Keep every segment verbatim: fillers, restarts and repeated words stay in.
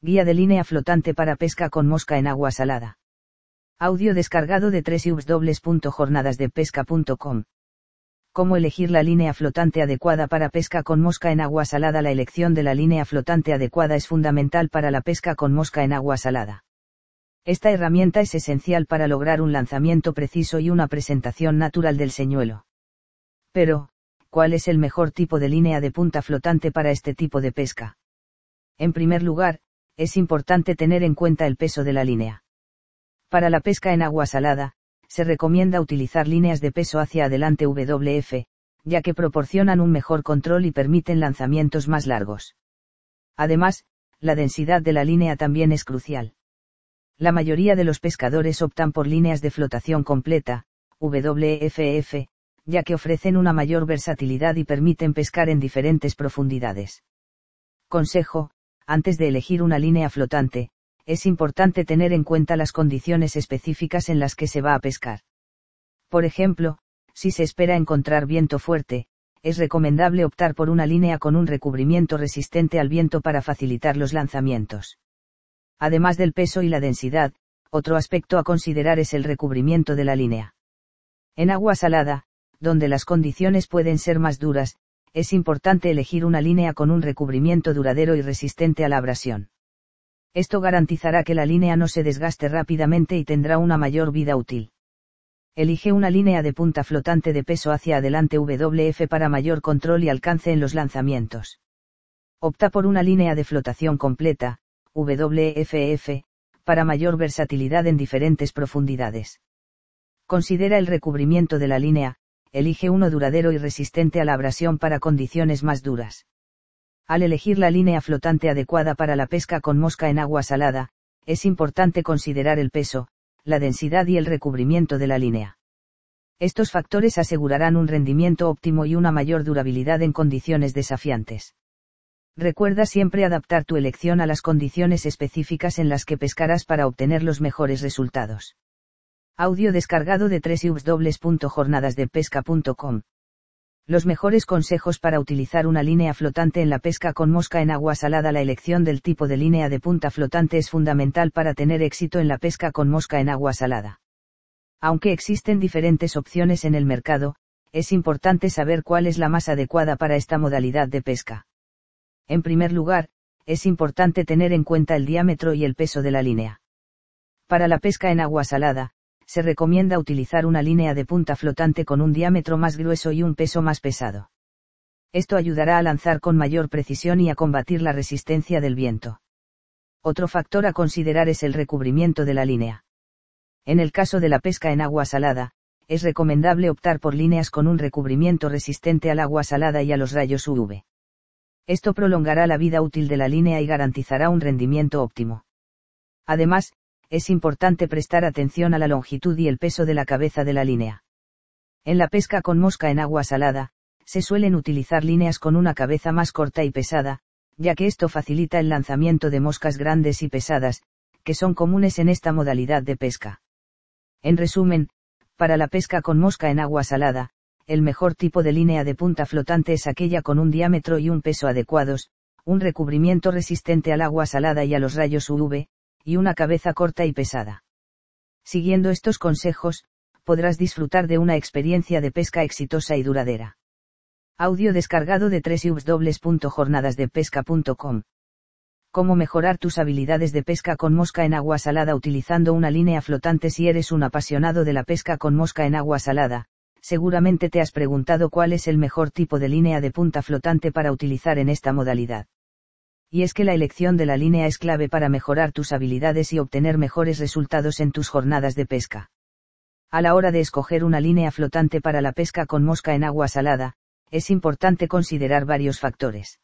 Guía de línea flotante para pesca con mosca en agua salada. Audio descargado de doble u doble u doble u punto jornadas de pesca punto com. ¿Cómo elegir la línea flotante adecuada para pesca con mosca en agua salada? La elección de la línea flotante adecuada es fundamental para la pesca con mosca en agua salada. Esta herramienta es esencial para lograr un lanzamiento preciso y una presentación natural del señuelo. Pero, ¿cuál es el mejor tipo de línea de punta flotante para este tipo de pesca? En primer lugar, es importante tener en cuenta el peso de la línea. Para la pesca en agua salada, se recomienda utilizar líneas de peso hacia adelante W F, ya que proporcionan un mejor control y permiten lanzamientos más largos. Además, la densidad de la línea también es crucial. La mayoría de los pescadores optan por líneas de flotación completa, W F F, ya que ofrecen una mayor versatilidad y permiten pescar en diferentes profundidades. Consejo: antes de elegir una línea flotante, es importante tener en cuenta las condiciones específicas en las que se va a pescar. Por ejemplo, si se espera encontrar viento fuerte, es recomendable optar por una línea con un recubrimiento resistente al viento para facilitar los lanzamientos. Además del peso y la densidad, otro aspecto a considerar es el recubrimiento de la línea. En agua salada, donde las condiciones pueden ser más duras, es importante elegir una línea con un recubrimiento duradero y resistente a la abrasión. Esto garantizará que la línea no se desgaste rápidamente y tendrá una mayor vida útil. Elige una línea de punta flotante de peso hacia adelante W F para mayor control y alcance en los lanzamientos. Opta por una línea de flotación completa, W F F, para mayor versatilidad en diferentes profundidades. Considera el recubrimiento de la línea, elige uno duradero y resistente a la abrasión para condiciones más duras. Al elegir la línea flotante adecuada para la pesca con mosca en agua salada, es importante considerar el peso, la densidad y el recubrimiento de la línea. Estos factores asegurarán un rendimiento óptimo y una mayor durabilidad en condiciones desafiantes. Recuerda siempre adaptar tu elección a las condiciones específicas en las que pescarás para obtener los mejores resultados. Audio descargado de doble u doble u doble u punto jornadas de pesca punto com. Los mejores consejos para utilizar una línea flotante en la pesca con mosca en agua salada. La elección del tipo de línea de punta flotante es fundamental para tener éxito en la pesca con mosca en agua salada. Aunque existen diferentes opciones en el mercado, es importante saber cuál es la más adecuada para esta modalidad de pesca. En primer lugar, es importante tener en cuenta el diámetro y el peso de la línea. Para la pesca en agua salada, se recomienda utilizar una línea de punta flotante con un diámetro más grueso y un peso más pesado. Esto ayudará a lanzar con mayor precisión y a combatir la resistencia del viento. Otro factor a considerar es el recubrimiento de la línea. En el caso de la pesca en agua salada, es recomendable optar por líneas con un recubrimiento resistente al agua salada y a los rayos U V. Esto prolongará la vida útil de la línea y garantizará un rendimiento óptimo. Además, es importante prestar atención a la longitud y el peso de la cabeza de la línea. En la pesca con mosca en agua salada, se suelen utilizar líneas con una cabeza más corta y pesada, ya que esto facilita el lanzamiento de moscas grandes y pesadas, que son comunes en esta modalidad de pesca. En resumen, para la pesca con mosca en agua salada, el mejor tipo de línea de punta flotante es aquella con un diámetro y un peso adecuados, un recubrimiento resistente al agua salada y a los rayos U V, y una cabeza corta y pesada. Siguiendo estos consejos, podrás disfrutar de una experiencia de pesca exitosa y duradera. Audio descargado de doble u doble u doble u punto jornadas de pesca punto com. Cómo mejorar tus habilidades de pesca con mosca en agua salada utilizando una línea flotante. Si eres un apasionado de la pesca con mosca en agua salada, seguramente te has preguntado cuál es el mejor tipo de línea de punta flotante para utilizar en esta modalidad. Y es que la elección de la línea es clave para mejorar tus habilidades y obtener mejores resultados en tus jornadas de pesca. A la hora de escoger una línea flotante para la pesca con mosca en agua salada, es importante considerar varios factores.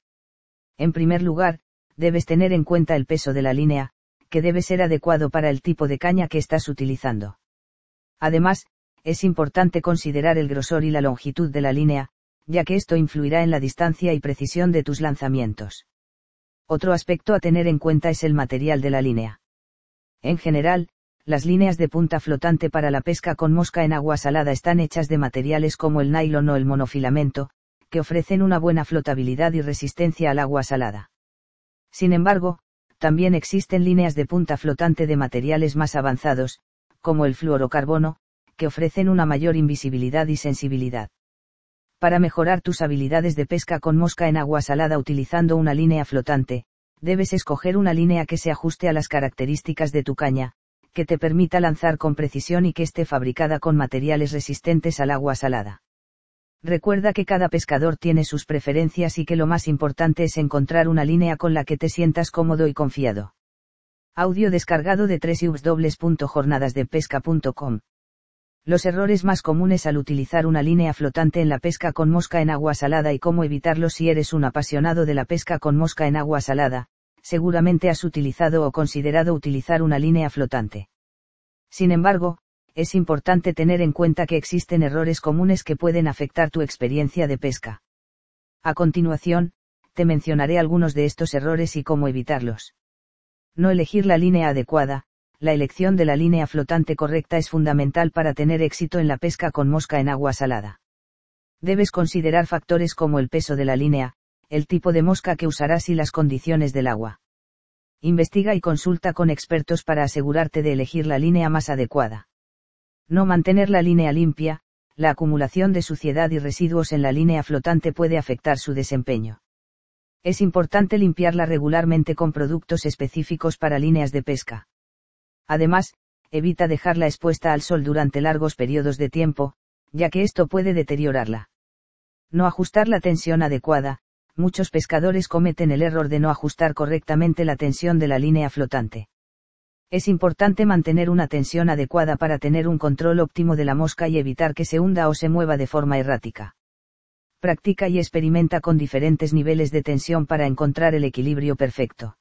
En primer lugar, debes tener en cuenta el peso de la línea, que debe ser adecuado para el tipo de caña que estás utilizando. Además, es importante considerar el grosor y la longitud de la línea, ya que esto influirá en la distancia y precisión de tus lanzamientos. Otro aspecto a tener en cuenta es el material de la línea. En general, las líneas de punta flotante para la pesca con mosca en agua salada están hechas de materiales como el nylon o el monofilamento, que ofrecen una buena flotabilidad y resistencia al agua salada. Sin embargo, También existen líneas de punta flotante de materiales más avanzados, como el fluorocarbono, que ofrecen una mayor invisibilidad y sensibilidad. Para mejorar tus habilidades de pesca con mosca en agua salada utilizando una línea flotante, debes escoger una línea que se ajuste a las características de tu caña, que te permita lanzar con precisión y que esté fabricada con materiales resistentes al agua salada. Recuerda que cada pescador tiene sus preferencias y que lo más importante es encontrar una línea con la que te sientas cómodo y confiado. Audio descargado de doble u doble u doble u punto jornadas de pesca punto com. Los errores más comunes al utilizar una línea flotante en la pesca con mosca en agua salada y cómo evitarlos. Si eres un apasionado de la pesca con mosca en agua salada, seguramente has utilizado o considerado utilizar una línea flotante. Sin embargo, es importante tener en cuenta que existen errores comunes que pueden afectar tu experiencia de pesca. A continuación, te mencionaré algunos de estos errores y cómo evitarlos. No elegir la línea adecuada. La elección de la línea flotante correcta es fundamental para tener éxito en la pesca con mosca en agua salada. Debes considerar factores como el peso de la línea, el tipo de mosca que usarás y las condiciones del agua. Investiga y consulta con expertos para asegurarte de elegir la línea más adecuada. No mantener la línea limpia. La acumulación de suciedad y residuos en la línea flotante puede afectar su desempeño. Es importante limpiarla regularmente con productos específicos para líneas de pesca. Además, evita dejarla expuesta al sol durante largos periodos de tiempo, ya que esto puede deteriorarla. No ajustar la tensión adecuada. Muchos pescadores cometen el error de no ajustar correctamente la tensión de la línea flotante. Es importante mantener una tensión adecuada para tener un control óptimo de la mosca y evitar que se hunda o se mueva de forma errática. Practica y experimenta con diferentes niveles de tensión para encontrar el equilibrio perfecto.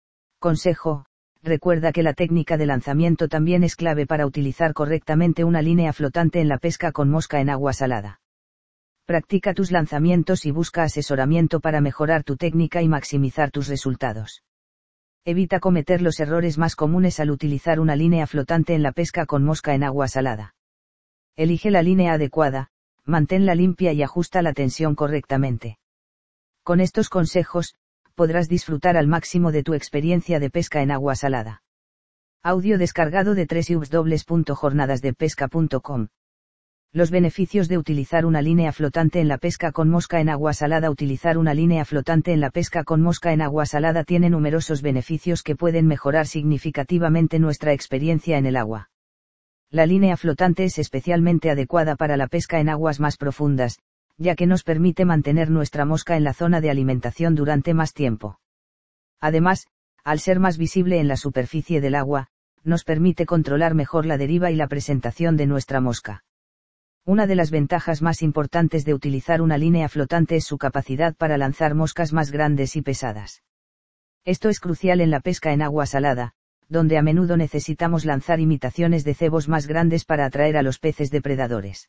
Consejo: recuerda que la técnica de lanzamiento también es clave para utilizar correctamente una línea flotante en la pesca con mosca en agua salada. Practica tus lanzamientos y busca asesoramiento para mejorar tu técnica y maximizar tus resultados. Evita cometer los errores más comunes al utilizar una línea flotante en la pesca con mosca en agua salada. Elige la línea adecuada, manténla limpia y ajusta la tensión correctamente. Con estos consejos, podrás disfrutar al máximo de tu experiencia de pesca en agua salada. Audio descargado de doble u doble u doble u punto jornadas de pesca punto com. Los beneficios de utilizar una línea flotante en la pesca con mosca en agua salada. Utilizar una línea flotante en la pesca con mosca en agua salada tiene numerosos beneficios que pueden mejorar significativamente nuestra experiencia en el agua. La línea flotante es especialmente adecuada para la pesca en aguas más profundas, ya que nos permite mantener nuestra mosca en la zona de alimentación durante más tiempo. Además, al ser más visible en la superficie del agua, nos permite controlar mejor la deriva y la presentación de nuestra mosca. Una de las ventajas más importantes de utilizar una línea flotante es su capacidad para lanzar moscas más grandes y pesadas. Esto es crucial en la pesca en agua salada, donde a menudo necesitamos lanzar imitaciones de cebos más grandes para atraer a los peces depredadores.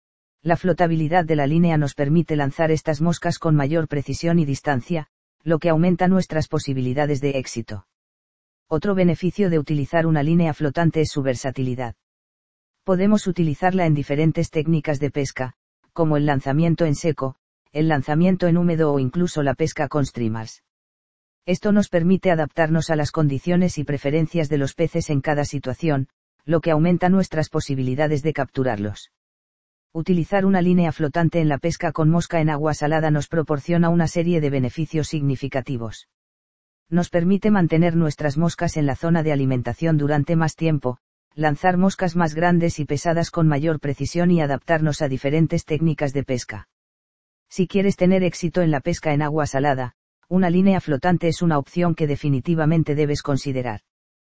La flotabilidad de la línea nos permite lanzar estas moscas con mayor precisión y distancia, lo que aumenta nuestras posibilidades de éxito. Otro beneficio de utilizar una línea flotante es su versatilidad. Podemos utilizarla en diferentes técnicas de pesca, como el lanzamiento en seco, el lanzamiento en húmedo o incluso la pesca con streamers. Esto nos permite adaptarnos a las condiciones y preferencias de los peces en cada situación, lo que aumenta nuestras posibilidades de capturarlos. Utilizar una línea flotante en la pesca con mosca en agua salada nos proporciona una serie de beneficios significativos. Nos permite mantener nuestras moscas en la zona de alimentación durante más tiempo, lanzar moscas más grandes y pesadas con mayor precisión y adaptarnos a diferentes técnicas de pesca. Si quieres tener éxito en la pesca en agua salada, una línea flotante es una opción que definitivamente debes considerar.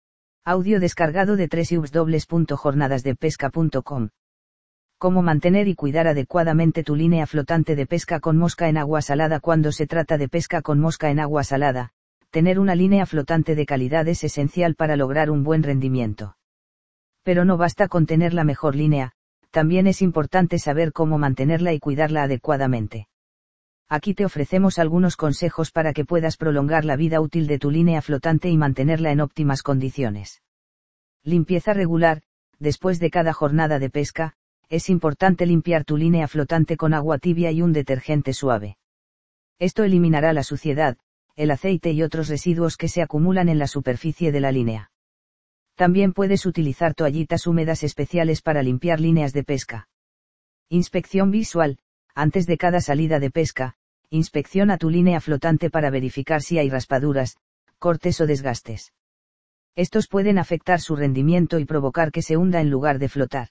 Audio descargado de doble u doble u doble u punto jornadas de pesca punto com. Cómo mantener y cuidar adecuadamente tu línea flotante de pesca con mosca en agua salada. Cuando se trata de pesca con mosca en agua salada, tener una línea flotante de calidad es esencial para lograr un buen rendimiento. Pero no basta con tener la mejor línea, también es importante saber cómo mantenerla y cuidarla adecuadamente. Aquí te ofrecemos algunos consejos para que puedas prolongar la vida útil de tu línea flotante y mantenerla en óptimas condiciones. Limpieza regular. Después de cada jornada de pesca, es importante limpiar tu línea flotante con agua tibia y un detergente suave. Esto eliminará la suciedad, el aceite y otros residuos que se acumulan en la superficie de la línea. También puedes utilizar toallitas húmedas especiales para limpiar líneas de pesca. Inspección visual. Antes de cada salida de pesca, inspecciona tu línea flotante para verificar si hay raspaduras, cortes o desgastes. Estos pueden afectar su rendimiento y provocar que se hunda en lugar de flotar.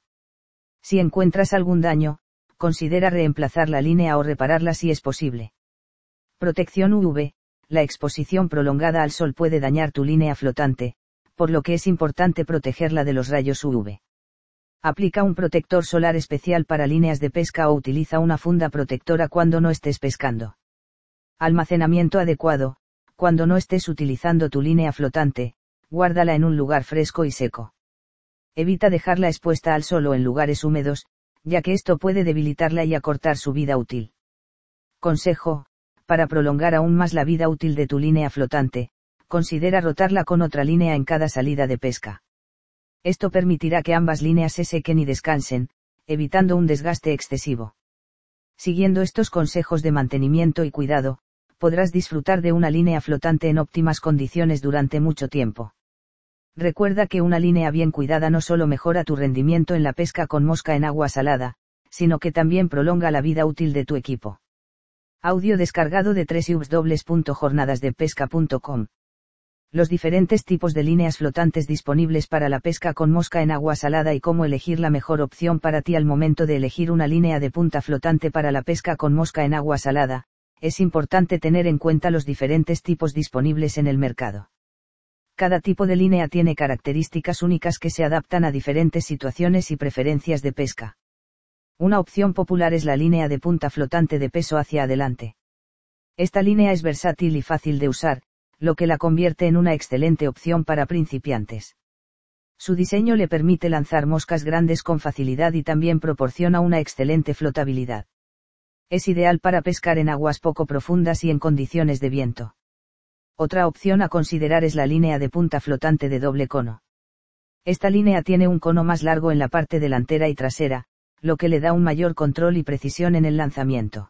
Si encuentras algún daño, considera reemplazar la línea o repararla si es posible. Protección U V. La exposición prolongada al sol puede dañar tu línea flotante, por lo que es importante protegerla de los rayos U V. Aplica un protector solar especial para líneas de pesca o utiliza una funda protectora cuando no estés pescando. Almacenamiento adecuado. Cuando no estés utilizando tu línea flotante, guárdala en un lugar fresco y seco. Evita dejarla expuesta al sol o en lugares húmedos, ya que esto puede debilitarla y acortar su vida útil. Consejo: para prolongar aún más la vida útil de tu línea flotante, considera rotarla con otra línea en cada salida de pesca. Esto permitirá que ambas líneas se sequen y descansen, evitando un desgaste excesivo. Siguiendo estos consejos de mantenimiento y cuidado, podrás disfrutar de una línea flotante en óptimas condiciones durante mucho tiempo. Recuerda que una línea bien cuidada no solo mejora tu rendimiento en la pesca con mosca en agua salada, sino que también prolonga la vida útil de tu equipo. Audio descargado de doble u doble u doble u punto jornadas de pesca punto com. Los diferentes tipos de líneas flotantes disponibles para la pesca con mosca en agua salada y cómo elegir la mejor opción para ti al momento de elegir una línea de punta flotante para la pesca con mosca en agua salada. Es importante tener en cuenta los diferentes tipos disponibles en el mercado. Cada tipo de línea tiene características únicas que se adaptan a diferentes situaciones y preferencias de pesca. Una opción popular es la línea de punta flotante de peso hacia adelante. Esta línea es versátil y fácil de usar, lo que la convierte en una excelente opción para principiantes. Su diseño le permite lanzar moscas grandes con facilidad y también proporciona una excelente flotabilidad. Es ideal para pescar en aguas poco profundas y en condiciones de viento. Otra opción a considerar es la línea de punta flotante de doble cono. Esta línea tiene un cono más largo en la parte delantera y trasera, lo que le da un mayor control y precisión en el lanzamiento.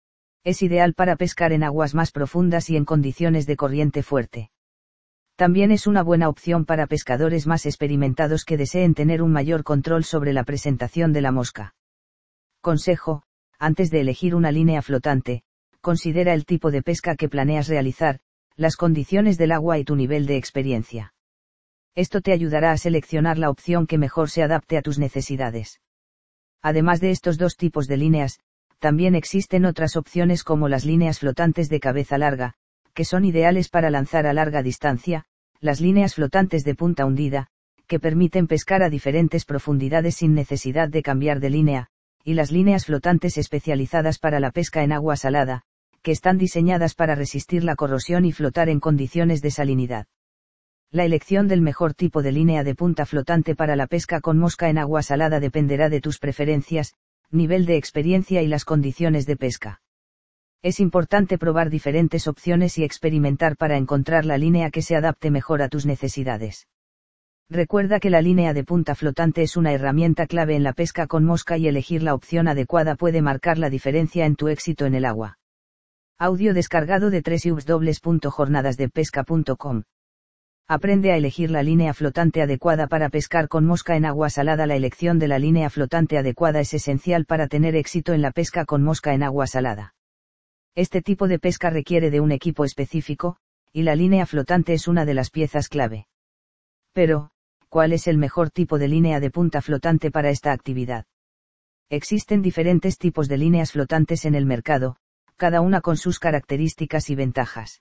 Es ideal para pescar en aguas más profundas y en condiciones de corriente fuerte. También es una buena opción para pescadores más experimentados que deseen tener un mayor control sobre la presentación de la mosca. Consejo: antes de elegir una línea flotante, considera el tipo de pesca que planeas realizar, las condiciones del agua y tu nivel de experiencia. Esto te ayudará a seleccionar la opción que mejor se adapte a tus necesidades. Además de estos dos tipos de líneas, también existen otras opciones como las líneas flotantes de cabeza larga, que son ideales para lanzar a larga distancia, las líneas flotantes de punta hundida, que permiten pescar a diferentes profundidades sin necesidad de cambiar de línea, y las líneas flotantes especializadas para la pesca en agua salada, que están diseñadas para resistir la corrosión y flotar en condiciones de salinidad. La elección del mejor tipo de línea de punta flotante para la pesca con mosca en agua salada dependerá de tus preferencias, nivel de experiencia y las condiciones de pesca. Es importante probar diferentes opciones y experimentar para encontrar la línea que se adapte mejor a tus necesidades. Recuerda que la línea de punta flotante es una herramienta clave en la pesca con mosca y elegir la opción adecuada puede marcar la diferencia en tu éxito en el agua. Audio descargado de doble u doble u doble u punto jornadas de pesca punto com. Aprende a elegir la línea flotante adecuada para pescar con mosca en agua salada. La elección de la línea flotante adecuada es esencial para tener éxito en la pesca con mosca en agua salada. Este tipo de pesca requiere de un equipo específico, y la línea flotante es una de las piezas clave. Pero, ¿cuál es el mejor tipo de línea de punta flotante para esta actividad? Existen diferentes tipos de líneas flotantes en el mercado, cada una con sus características y ventajas.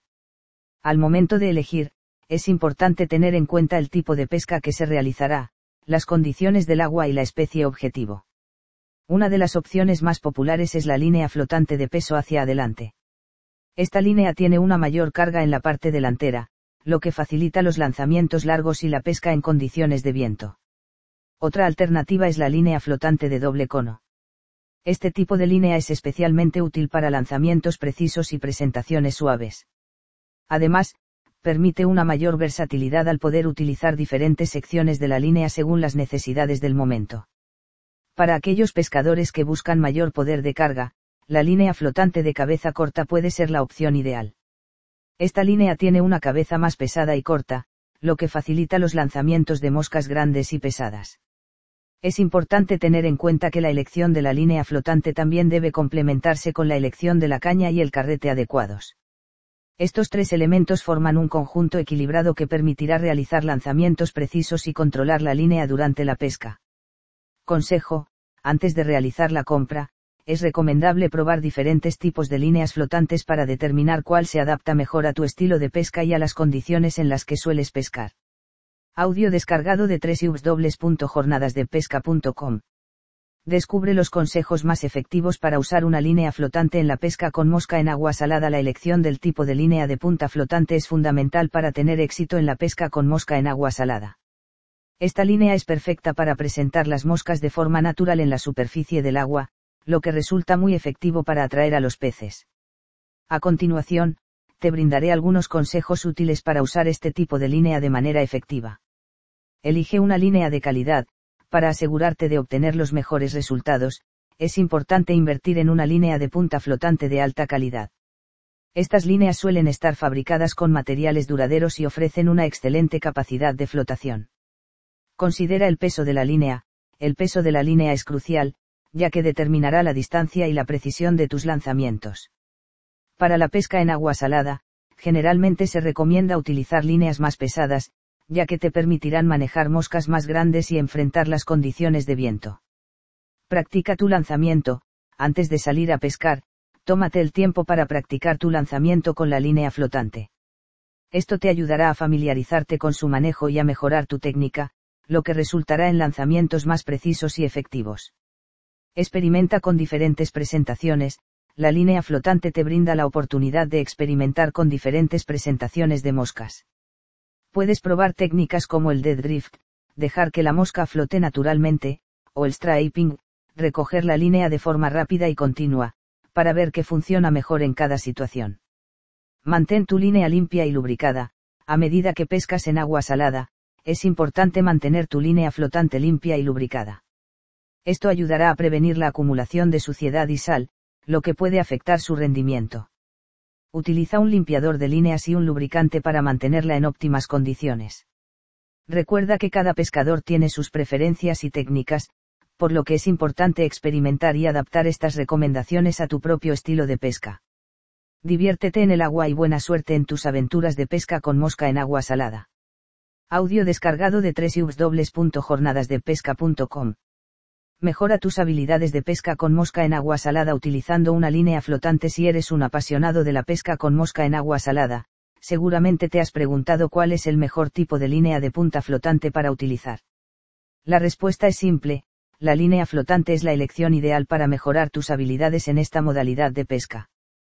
Al momento de elegir, es importante tener en cuenta el tipo de pesca que se realizará, las condiciones del agua y la especie objetivo. Una de las opciones más populares es la línea flotante de peso hacia adelante. Esta línea tiene una mayor carga en la parte delantera, lo que facilita los lanzamientos largos y la pesca en condiciones de viento. Otra alternativa es la línea flotante de doble cono. Este tipo de línea es especialmente útil para lanzamientos precisos y presentaciones suaves. Además, permite una mayor versatilidad al poder utilizar diferentes secciones de la línea según las necesidades del momento. Para aquellos pescadores que buscan mayor poder de carga, la línea flotante de cabeza corta puede ser la opción ideal. Esta línea tiene una cabeza más pesada y corta, lo que facilita los lanzamientos de moscas grandes y pesadas. Es importante tener en cuenta que la elección de la línea flotante también debe complementarse con la elección de la caña y el carrete adecuados. Estos tres elementos forman un conjunto equilibrado que permitirá realizar lanzamientos precisos y controlar la línea durante la pesca. Consejo: antes de realizar la compra, es recomendable probar diferentes tipos de líneas flotantes para determinar cuál se adapta mejor a tu estilo de pesca y a las condiciones en las que sueles pescar. Audio descargado de doble u doble u doble u punto jornadas de pesca punto com. Descubre los consejos más efectivos para usar una línea flotante en la pesca con mosca en agua salada. La elección del tipo de línea de punta flotante es fundamental para tener éxito en la pesca con mosca en agua salada. Esta línea es perfecta para presentar las moscas de forma natural en la superficie del agua, lo que resulta muy efectivo para atraer a los peces. A continuación, te brindaré algunos consejos útiles para usar este tipo de línea de manera efectiva. Elige una línea de calidad. Para asegurarte de obtener los mejores resultados, es importante invertir en una línea de punta flotante de alta calidad. Estas líneas suelen estar fabricadas con materiales duraderos y ofrecen una excelente capacidad de flotación. Considera el peso de la línea. El peso de la línea es crucial, ya que determinará la distancia y la precisión de tus lanzamientos. Para la pesca en agua salada, generalmente se recomienda utilizar líneas más pesadas, ya que te permitirán manejar moscas más grandes y enfrentar las condiciones de viento. Practica tu lanzamiento. Antes de salir a pescar, tómate el tiempo para practicar tu lanzamiento con la línea flotante. Esto te ayudará a familiarizarte con su manejo y a mejorar tu técnica, lo que resultará en lanzamientos más precisos y efectivos. Experimenta con diferentes presentaciones. La línea flotante te brinda la oportunidad de experimentar con diferentes presentaciones de moscas. Puedes probar técnicas como el dead drift, dejar que la mosca flote naturalmente, o el striping, recoger la línea de forma rápida y continua, para ver qué funciona mejor en cada situación. Mantén tu línea limpia y lubricada. A medida que pescas en agua salada, es importante mantener tu línea flotante limpia y lubricada. Esto ayudará a prevenir la acumulación de suciedad y sal, lo que puede afectar su rendimiento. Utiliza un limpiador de líneas y un lubricante para mantenerla en óptimas condiciones. Recuerda que cada pescador tiene sus preferencias y técnicas, por lo que es importante experimentar y adaptar estas recomendaciones a tu propio estilo de pesca. Diviértete en el agua y buena suerte en tus aventuras de pesca con mosca en agua salada. Audio descargado de doble u doble u doble u punto jornadas de pesca punto com. Mejora tus habilidades de pesca con mosca en agua salada utilizando una línea flotante. Si eres un apasionado de la pesca con mosca en agua salada, seguramente te has preguntado cuál es el mejor tipo de línea de punta flotante para utilizar. La respuesta es simple: la línea flotante es la elección ideal para mejorar tus habilidades en esta modalidad de pesca.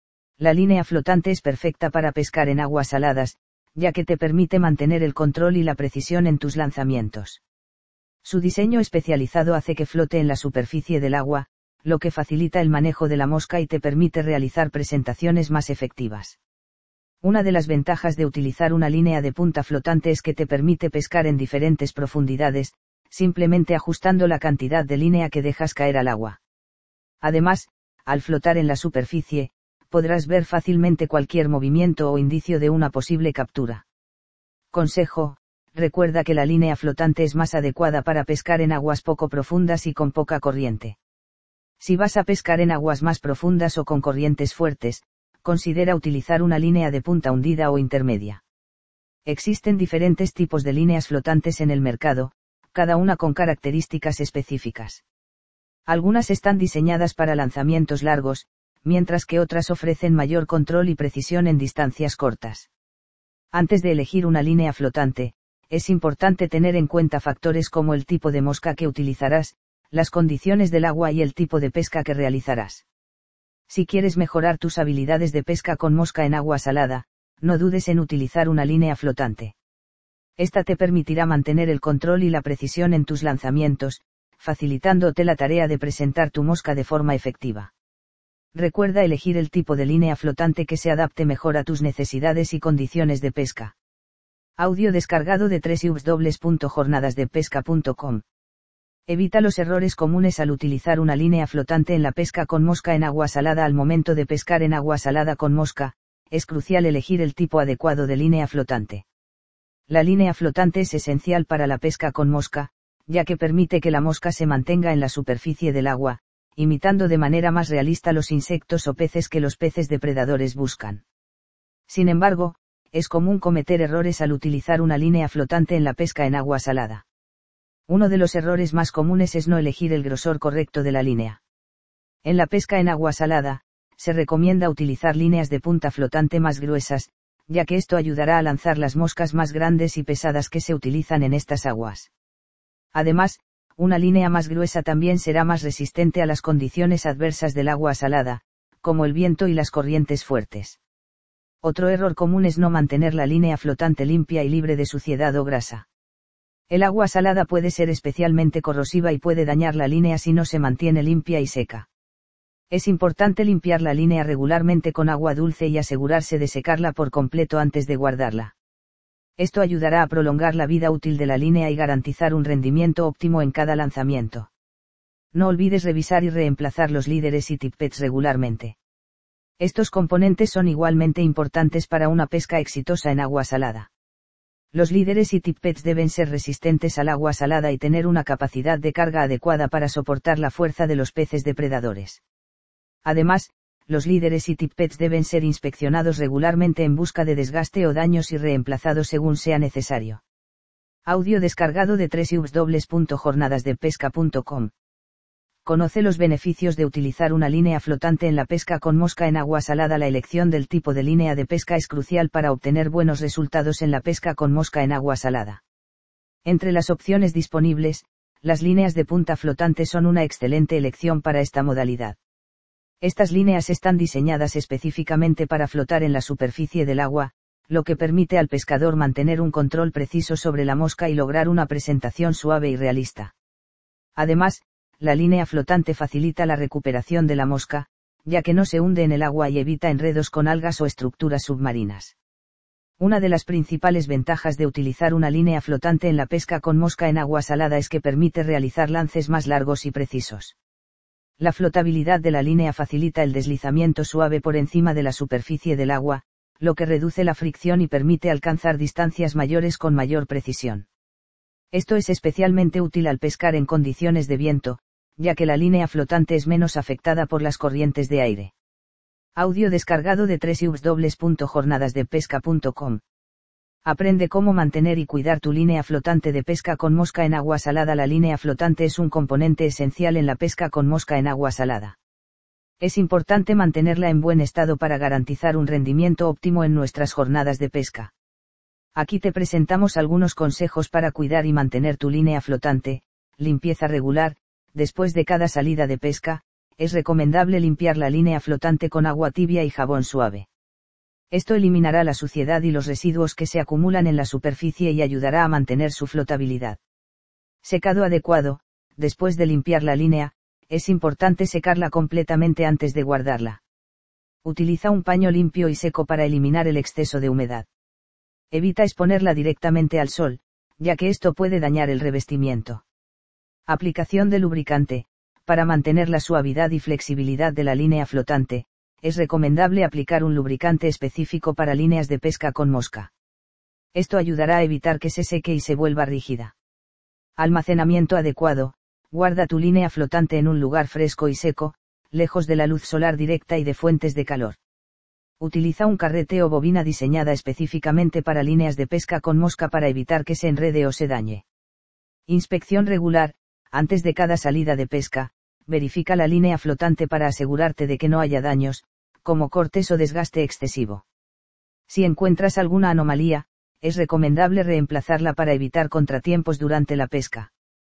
La línea flotante es perfecta para pescar en aguas saladas, ya que te permite mantener el control y la precisión en tus lanzamientos. Su diseño especializado hace que flote en la superficie del agua, lo que facilita el manejo de la mosca y te permite realizar presentaciones más efectivas. Una de las ventajas de utilizar una línea de punta flotante es que te permite pescar en diferentes profundidades, simplemente ajustando la cantidad de línea que dejas caer al agua. Además, al flotar en la superficie, podrás ver fácilmente cualquier movimiento o indicio de una posible captura. Consejo: recuerda que la línea flotante es más adecuada para pescar en aguas poco profundas y con poca corriente. Si vas a pescar en aguas más profundas o con corrientes fuertes, considera utilizar una línea de punta hundida o intermedia. Existen diferentes tipos de líneas flotantes en el mercado, cada una con características específicas. Algunas están diseñadas para lanzamientos largos, mientras que otras ofrecen mayor control y precisión en distancias cortas. Antes de elegir una línea flotante, es importante tener en cuenta factores como el tipo de mosca que utilizarás, las condiciones del agua y el tipo de pesca que realizarás. Si quieres mejorar tus habilidades de pesca con mosca en agua salada, no dudes en utilizar una línea flotante. Esta te permitirá mantener el control y la precisión en tus lanzamientos, facilitándote la tarea de presentar tu mosca de forma efectiva. Recuerda elegir el tipo de línea flotante que se adapte mejor a tus necesidades y condiciones de pesca. Audio descargado de doble u doble u doble u punto jornadas de pesca punto com. Evita los errores comunes al utilizar una línea flotante en la pesca con mosca en agua salada. Al momento de pescar en agua salada con mosca, es crucial elegir el tipo adecuado de línea flotante. La línea flotante es esencial para la pesca con mosca, ya que permite que la mosca se mantenga en la superficie del agua, imitando de manera más realista los insectos o peces que los peces depredadores buscan. Sin embargo, es común cometer errores al utilizar una línea flotante en la pesca en agua salada. Uno de los errores más comunes es no elegir el grosor correcto de la línea. En la pesca en agua salada, se recomienda utilizar líneas de punta flotante más gruesas, ya que esto ayudará a lanzar las moscas más grandes y pesadas que se utilizan en estas aguas. Además, una línea más gruesa también será más resistente a las condiciones adversas del agua salada, como el viento y las corrientes fuertes. Otro error común es no mantener la línea flotante limpia y libre de suciedad o grasa. El agua salada puede ser especialmente corrosiva y puede dañar la línea si no se mantiene limpia y seca. Es importante limpiar la línea regularmente con agua dulce y asegurarse de secarla por completo antes de guardarla. Esto ayudará a prolongar la vida útil de la línea y garantizar un rendimiento óptimo en cada lanzamiento. No olvides revisar y reemplazar los líderes y tippets regularmente. Estos componentes son igualmente importantes para una pesca exitosa en agua salada. Los líderes y tippets deben ser resistentes al agua salada y tener una capacidad de carga adecuada para soportar la fuerza de los peces depredadores. Además, los líderes y tippets deben ser inspeccionados regularmente en busca de desgaste o daños y reemplazados según sea necesario. Audio descargado de doble u doble u doble u punto jornadas de pesca punto com. Conoce los beneficios de utilizar una línea flotante en la pesca con mosca en agua salada. La elección del tipo de línea de pesca es crucial para obtener buenos resultados en la pesca con mosca en agua salada. Entre las opciones disponibles, las líneas de punta flotante son una excelente elección para esta modalidad. Estas líneas están diseñadas específicamente para flotar en la superficie del agua, lo que permite al pescador mantener un control preciso sobre la mosca y lograr una presentación suave y realista. Además, la línea flotante facilita la recuperación de la mosca, ya que no se hunde en el agua y evita enredos con algas o estructuras submarinas. Una de las principales ventajas de utilizar una línea flotante en la pesca con mosca en agua salada es que permite realizar lances más largos y precisos. La flotabilidad de la línea facilita el deslizamiento suave por encima de la superficie del agua, lo que reduce la fricción y permite alcanzar distancias mayores con mayor precisión. Esto es especialmente útil al pescar en condiciones de viento, ya que la línea flotante es menos afectada por las corrientes de aire. Audio descargado de doble u doble u doble u punto jornadas de pesca punto com. Aprende cómo mantener y cuidar tu línea flotante de pesca con mosca en agua salada. La línea flotante es un componente esencial en la pesca con mosca en agua salada. Es importante mantenerla en buen estado para garantizar un rendimiento óptimo en nuestras jornadas de pesca. Aquí te presentamos algunos consejos para cuidar y mantener tu línea flotante. Limpieza regular. Después de cada salida de pesca, es recomendable limpiar la línea flotante con agua tibia y jabón suave. Esto eliminará la suciedad y los residuos que se acumulan en la superficie y ayudará a mantener su flotabilidad. Secado adecuado. Después de limpiar la línea, es importante secarla completamente antes de guardarla. Utiliza un paño limpio y seco para eliminar el exceso de humedad. Evita exponerla directamente al sol, ya que esto puede dañar el revestimiento. Aplicación de lubricante. Para mantener la suavidad y flexibilidad de la línea flotante, es recomendable aplicar un lubricante específico para líneas de pesca con mosca. Esto ayudará a evitar que se seque y se vuelva rígida. Almacenamiento adecuado. Guarda tu línea flotante en un lugar fresco y seco, lejos de la luz solar directa y de fuentes de calor. Utiliza un carrete o bobina diseñada específicamente para líneas de pesca con mosca para evitar que se enrede o se dañe. Inspección regular. Antes de cada salida de pesca, verifica la línea flotante para asegurarte de que no haya daños, como cortes o desgaste excesivo. Si encuentras alguna anomalía, es recomendable reemplazarla para evitar contratiempos durante la pesca.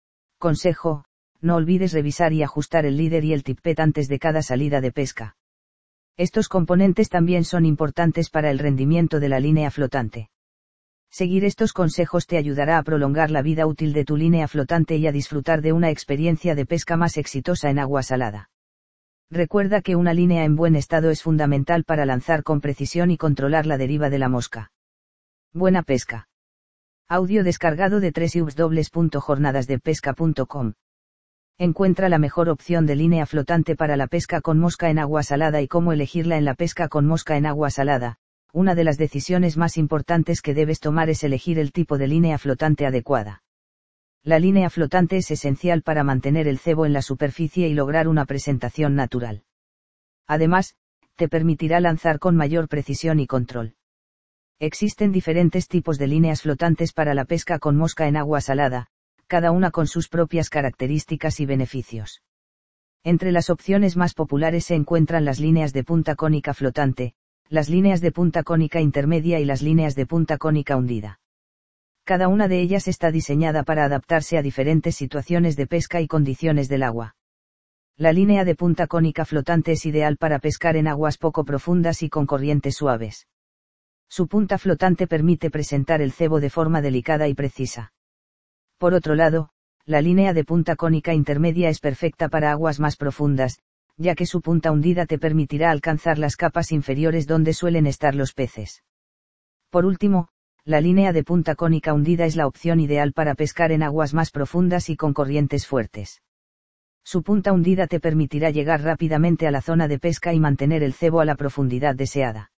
Consejo: no olvides revisar y ajustar el líder y el tippet antes de cada salida de pesca. Estos componentes también son importantes para el rendimiento de la línea flotante. Seguir estos consejos te ayudará a prolongar la vida útil de tu línea flotante y a disfrutar de una experiencia de pesca más exitosa en agua salada. Recuerda que una línea en buen estado es fundamental para lanzar con precisión y controlar la deriva de la mosca. Buena pesca. Audio descargado de doble u doble u doble u punto jornadas de pesca punto com. Encuentra la mejor opción de línea flotante para la pesca con mosca en agua salada y cómo elegirla en la pesca con mosca en agua salada. una de las decisiones más importantes que debes tomar es elegir el tipo de línea flotante adecuada. La línea flotante es esencial para mantener el cebo en la superficie y lograr una presentación natural. Además, te permitirá lanzar con mayor precisión y control. Existen diferentes tipos de líneas flotantes para la pesca con mosca en agua salada, cada una con sus propias características y beneficios. Entre las opciones más populares se encuentran las líneas de punta cónica flotante, las líneas de punta cónica intermedia y las líneas de punta cónica hundida. Cada una de ellas está diseñada para adaptarse a diferentes situaciones de pesca y condiciones del agua. La línea de punta cónica flotante es ideal para pescar en aguas poco profundas y con corrientes suaves. Su punta flotante permite presentar el cebo de forma delicada y precisa. Por otro lado, la línea de punta cónica intermedia es perfecta para aguas más profundas, ya que su punta hundida te permitirá alcanzar las capas inferiores donde suelen estar los peces. Por último, la línea de punta cónica hundida es la opción ideal para pescar en aguas más profundas y con corrientes fuertes. Su punta hundida te permitirá llegar rápidamente a la zona de pesca y mantener el cebo a la profundidad deseada.